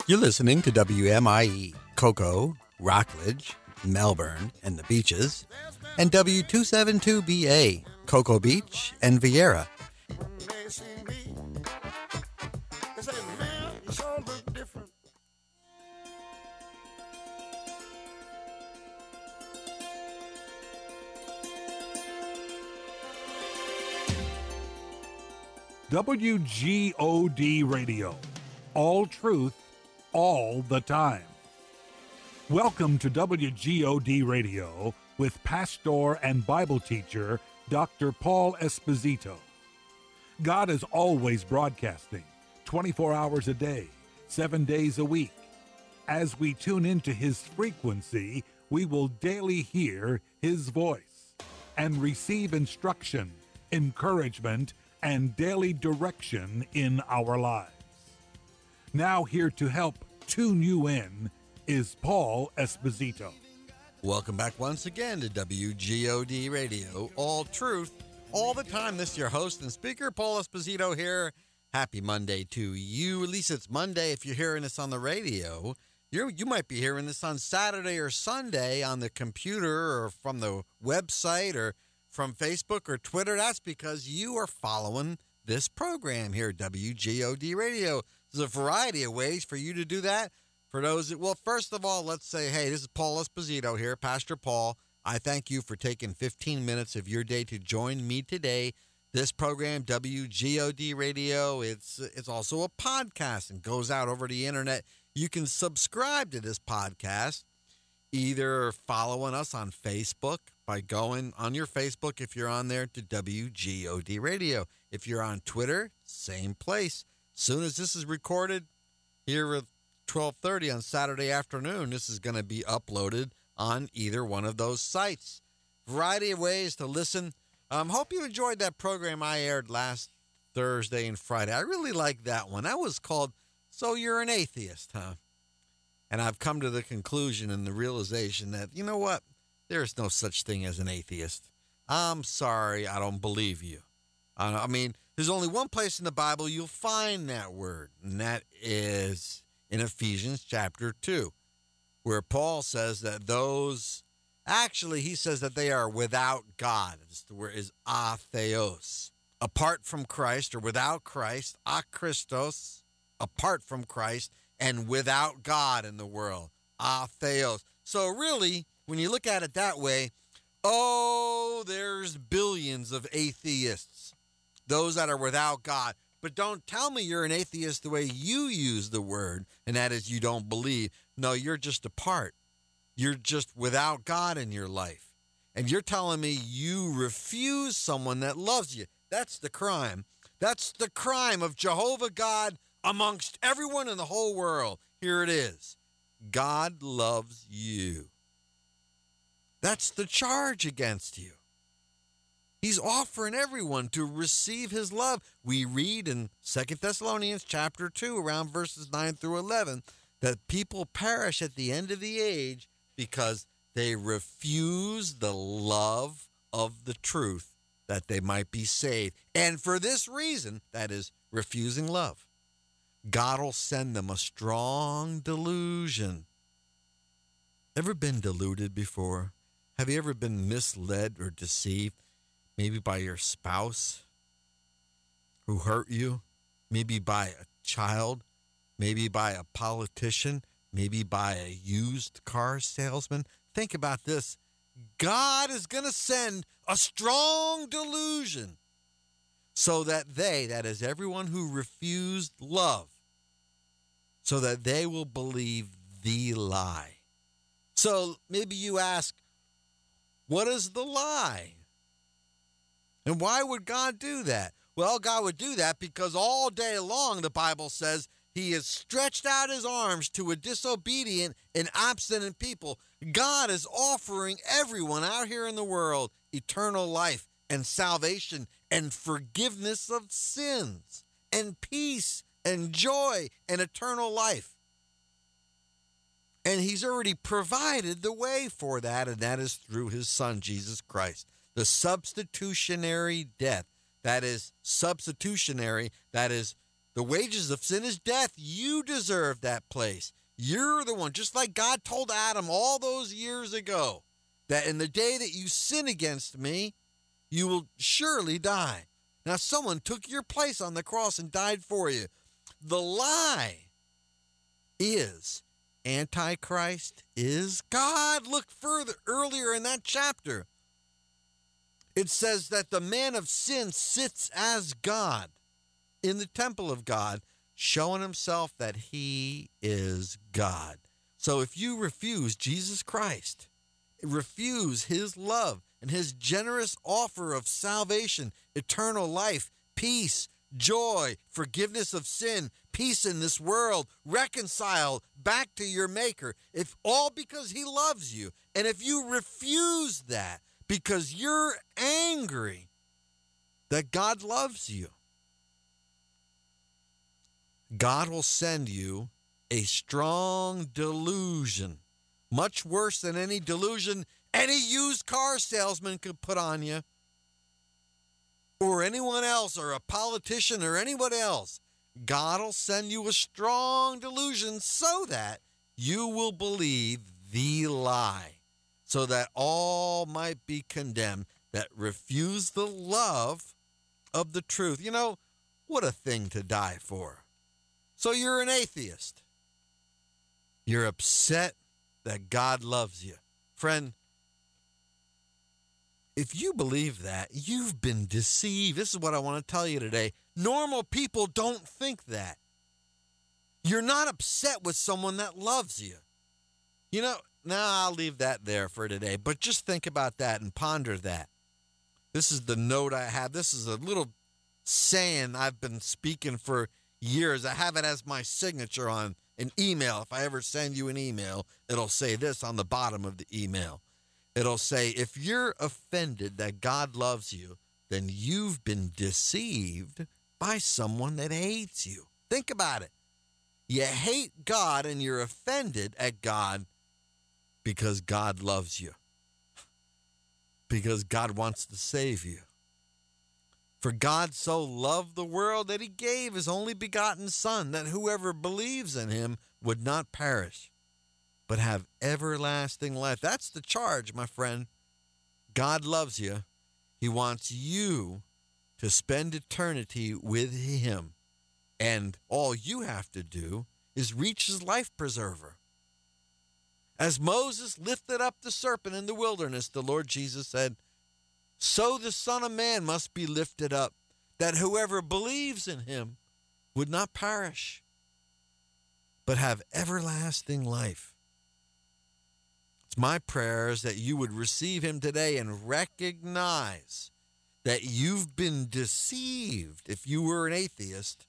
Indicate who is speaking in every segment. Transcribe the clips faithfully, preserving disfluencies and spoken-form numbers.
Speaker 1: You're listening to W M I E, Cocoa, Rockledge, Melbourne, and the Beaches, and W two seventy-two B A, Cocoa Beach and Vieira.
Speaker 2: W G O D Radio. All truth, all the time. Welcome to W G O D Radio with pastor and Bible teacher Doctor Paul Esposito. God is always broadcasting, twenty-four hours a day, seven days a week. As we tune into His frequency, we will daily hear His voice and receive instruction, encouragement, and daily direction in our lives. Now here to help tune you in is Paul Esposito.
Speaker 1: Welcome back once again to W G O D Radio, all truth, all the time. This is your host and speaker, Paul Esposito here. Happy Monday to you. At least it's Monday if you're hearing this on the radio. You you might be hearing this on Saturday or Sunday on the computer or from the website or from Facebook or Twitter. That's because you are following this program here at W G O D Radio. There's a variety of ways for you to do that. For those that, well, first of all, let's say, hey, this is Paul Esposito here, Pastor Paul. I thank you for taking fifteen minutes of your day to join me today. This program, W G O D Radio, it's it's also a podcast and goes out over the internet. You can subscribe to this podcast, either following us on Facebook by going on your Facebook, if you're on there, to W G O D Radio. If you're on Twitter, same place. Soon as this is recorded here at twelve thirty on Saturday afternoon, this is going to be uploaded on either one of those sites. Variety of ways to listen. Um, hope you enjoyed that program I aired last Thursday and Friday. I really liked that one. That was called So You're an Atheist, Huh? And I've come to the conclusion and the realization that, you know what? There's no such thing as an atheist. I'm sorry, I don't believe you. Uh, I mean, there's only one place in the Bible you'll find that word, and that is in Ephesians chapter two, where Paul says that those, actually he says that they are without God. The word is atheos. Apart from Christ, or without Christ, akristos, apart from Christ, and without God in the world, atheos. So really, when you look at it that way, oh, there's billions of atheists, those that are without God. But don't tell me you're an atheist the way you use the word, and that is you don't believe. No, you're just apart. You're just without God in your life. And you're telling me you refuse someone that loves you. That's the crime. That's the crime of Jehovah God amongst everyone in the whole world. Here it is. God loves you. That's the charge against you. He's offering everyone to receive his love. We read in Second Thessalonians chapter two, around verses nine through eleven, that people perish at the end of the age because they refuse the love of the truth that they might be saved. And for this reason, that is, refusing love, God will send them a strong delusion. Ever been deluded before? Have you ever been misled or deceived? Maybe by your spouse who hurt you, maybe by a child, maybe by a politician, maybe by a used car salesman. Think about this. God is going to send a strong delusion so that they, that is everyone who refused love, so that they will believe the lie. So maybe you ask, what is the lie? And why would God do that? Well, God would do that because all day long, the Bible says, he has stretched out his arms to a disobedient and obstinate people. God is offering everyone out here in the world eternal life and salvation and forgiveness of sins and peace and joy and eternal life. And he's already provided the way for that, and that is through his son, Jesus Christ. The substitutionary death, that is substitutionary, that is The wages of sin is death. You deserve that place. You're the one, just like God told Adam all those years ago, that in the day that you sin against me, you will surely die. Now, someone took your place on the cross and died for you. The lie is Antichrist is God. Look further earlier in that chapter. It says that the man of sin sits as God in the temple of God, showing himself that he is God. So if you refuse Jesus Christ, refuse his love and his generous offer of salvation, eternal life, peace, joy, forgiveness of sin, peace in this world, reconciled back to your Maker, if all because he loves you, and if you refuse that because you're angry that God loves you, God will send you a strong delusion, much worse than any delusion any used car salesman could put on you, or anyone else, or a politician, or anyone else. God will send you a strong delusion so that you will believe the lie, so that all might be condemned that refuse the love of the truth. You know, what a thing to die for. So you're an atheist. You're upset that God loves you. Friend, if you believe that, you've been deceived. This is what I want to tell you today. Normal people don't think that. You're not upset with someone that loves you. You know, now I'll leave that there for today, but just think about that and ponder that. This is the note I have. This is a little saying I've been speaking for years. I have it as my signature on an email. If I ever send you an email, it'll say this on the bottom of the email. It'll say, if you're offended that God loves you, then you've been deceived by someone that hates you. Think about it. You hate God and you're offended at God because God loves you. Because God wants to save you. For God so loved the world that he gave his only begotten Son, that whoever believes in him would not perish, but have everlasting life. That's the charge, my friend. God loves you. He wants you to spend eternity with him. And all you have to do is reach his life preserver. As Moses lifted up the serpent in the wilderness, the Lord Jesus said, so the Son of Man must be lifted up, that whoever believes in him would not perish, but have everlasting life. It's my prayers that you would receive him today and recognize that you've been deceived if you were an atheist.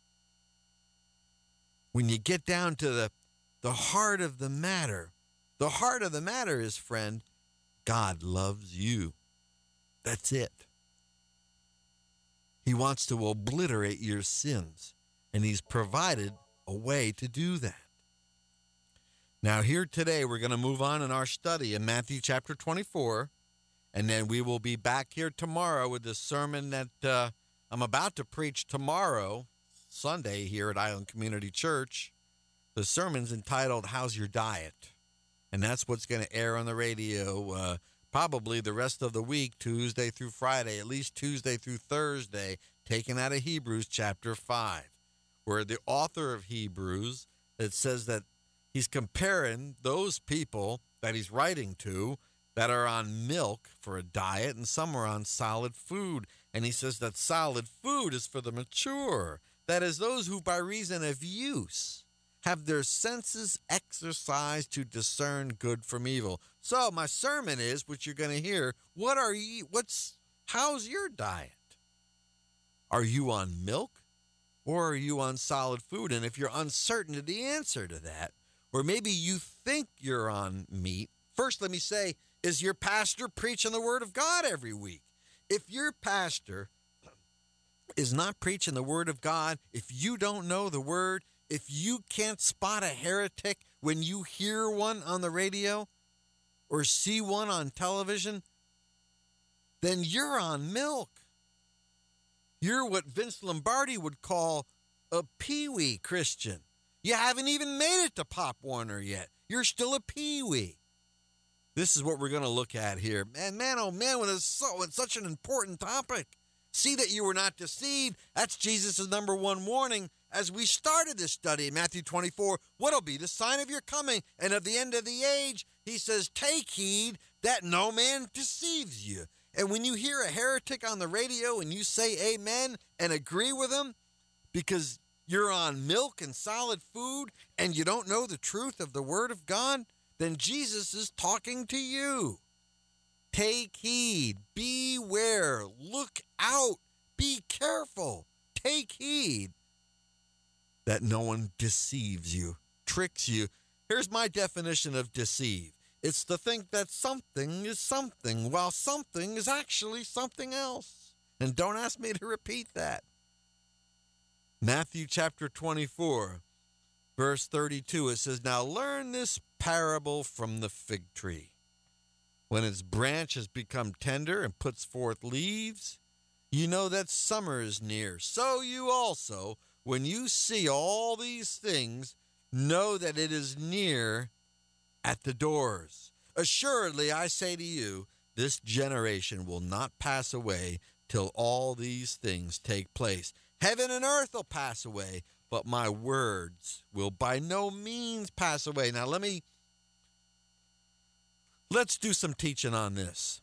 Speaker 1: When you get down to the, the heart of the matter, the heart of the matter is, friend, God loves you. That's it. He wants to obliterate your sins, and he's provided a way to do that. Now, here today, we're going to move on in our study in Matthew chapter twenty-four, and then we will be back here tomorrow with the sermon that uh, I'm about to preach tomorrow, Sunday, here at Island Community Church. The sermon's entitled, How's Your Diet? And that's what's going to air on the radio uh, probably the rest of the week, Tuesday through Friday, at least Tuesday through Thursday, taken out of Hebrews chapter five, where the author of Hebrews, it says that he's comparing those people that he's writing to that are on milk for a diet and some are on solid food. And he says that solid food is for the mature. That is, those who by reason of use have their senses exercised to discern good from evil. So my sermon is, what you're going to hear, what are you, what's, how's your diet? Are you on milk or are you on solid food? And if you're uncertain of the answer to that, or maybe you think you're on meat, first let me say, is your pastor preaching the word of God every week? If your pastor is not preaching the word of God, if you don't know the word, if you can't spot a heretic when you hear one on the radio or see one on television, then you're on milk. You're what Vince Lombardi would call a peewee Christian. You haven't even made it to Pop Warner yet. You're still a peewee. This is what we're going to look at here. Man, man, oh man, when it's, so, it's such an important topic. See that you were not deceived. That's Jesus' number one warning as we started this study in Matthew twenty-four. What'll be the sign of your coming and of the end of the age? He says, take heed that no man deceives you. And when you hear a heretic on the radio and you say amen and agree with him because you're on milk and solid food and you don't know the truth of the word of God, then Jesus is talking to you. Take heed, beware, look out, be careful, take heed that no one deceives you, tricks you. Here's my definition of deceive. It's to think that something is something while something is actually something else. And don't ask me to repeat that. Matthew chapter twenty-four, verse thirty-two, it says, now learn this parable from the fig tree. When its branch has become tender and puts forth leaves, you know that summer is near. So you also, when you see all these things, know that it is near at the doors. Assuredly, I say to you, this generation will not pass away till all these things take place. Heaven and earth will pass away, but my words will by no means pass away. Now, let me, let's do some teaching on this.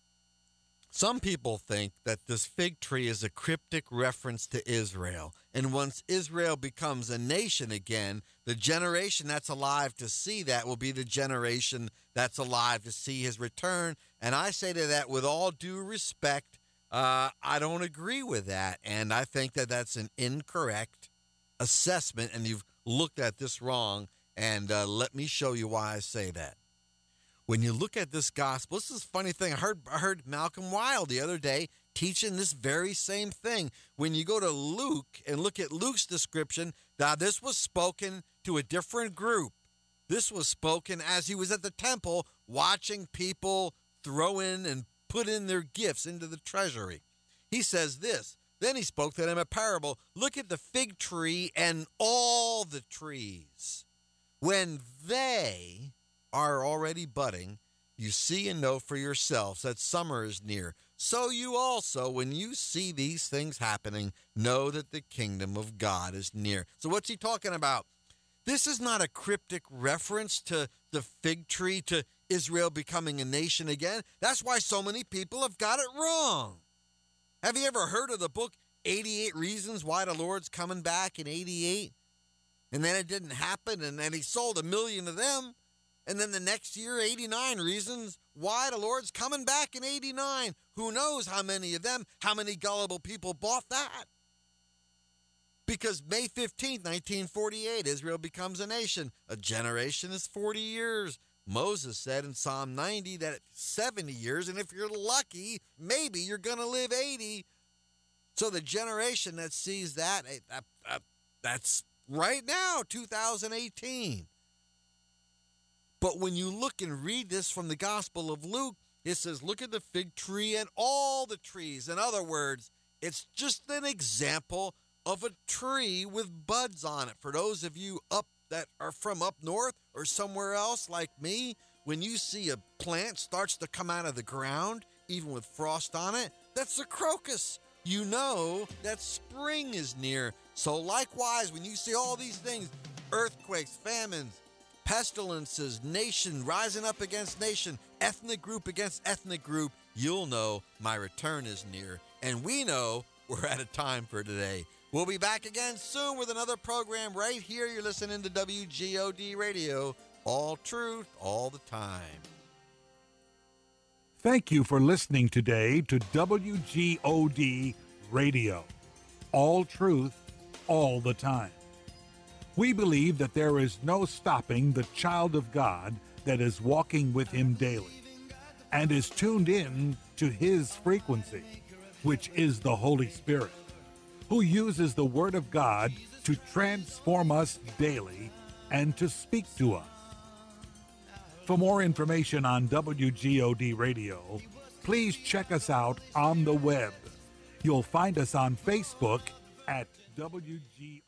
Speaker 1: Some people think that this fig tree is a cryptic reference to Israel. And once Israel becomes a nation again, the generation that's alive to see that will be the generation that's alive to see his return. And I say to that with all due respect, uh, I don't agree with that. And I think that that's an incorrect assessment. And you've looked at this wrong. And uh, let me show you why I say that. When you look at this gospel, this is a funny thing. I heard I heard Malcolm Wilde the other day teaching this very same thing. When you go to Luke and look at Luke's description, now this was spoken to a different group. This was spoken as he was at the temple watching people throw in and put in their gifts into the treasury. He says this, then he spoke to them a parable. Look at the fig tree and all the trees. When they are already budding, you see and know for yourselves that summer is near. So you also, when you see these things happening, know that the kingdom of God is near. So what's he talking about? This is not a cryptic reference to the fig tree, to Israel becoming a nation again. That's why so many people have got it wrong. Have you ever heard of the book eighty-eight Reasons Why the Lord's Coming Back in eighty-eight? And then it didn't happen, and then he sold a million of them. And then the next year, eighty-nine Reasons Why the Lord's Coming Back in eighty-nine. Who knows how many of them, how many gullible people bought that? Because May fifteenth, nineteen forty-eight, Israel becomes a nation. A generation is forty years. Moses said in Psalm ninety that it's seventy years, and if you're lucky, maybe you're going to live eighty. So the generation that sees that, that, that that's right now, two thousand eighteen. But when you look and read this from the Gospel of Luke, it says, look at the fig tree and all the trees. In other words, it's just an example of a tree with buds on it. For those of you up that are from up north or somewhere else like me, when you see a plant starts to come out of the ground, even with frost on it, that's a crocus. You know that spring is near. So likewise, when you see all these things, earthquakes, famines, pestilences, nation rising up against nation, ethnic group against ethnic group, you'll know my return is near. And we know we're out of time for today. We'll be back again soon with another program right here. You're listening to W G O D Radio, all truth, all the time.
Speaker 2: Thank you for listening today to W G O D Radio, all truth, all the time. We believe that there is no stopping the child of God that is walking with him daily and is tuned in to his frequency, which is the Holy Spirit, who uses the Word of God to transform us daily and to speak to us. For more information on W G O D Radio, please check us out on the web. You'll find us on Facebook at W G O D.